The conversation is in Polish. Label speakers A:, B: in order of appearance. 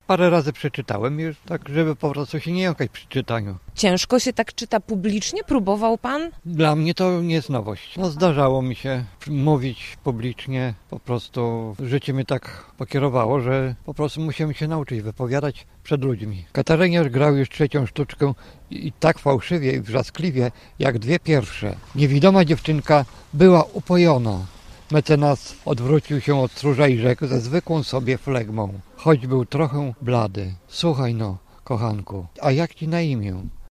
A: Parę razy przeczytałem już, tak żeby po prostu się nie jąkać przy czytaniu.
B: Ciężko się tak czyta publicznie? Próbował pan?
A: Dla mnie to nie jest nowość. Zdarzało mi się mówić publicznie, po prostu życie mnie tak pokierowało, że po prostu musiałem się nauczyć wypowiadać przed ludźmi. Katarzyniarz grał już 3. sztuczkę i tak fałszywie i wrzaskliwie jak 2 pierwsze. Niewidoma dziewczynka była upojona. Mecenas odwrócił się od stróża i rzekł ze zwykłą sobie flegmą, choć był trochę blady. Słuchaj no, kochanku, a jak ci na imię?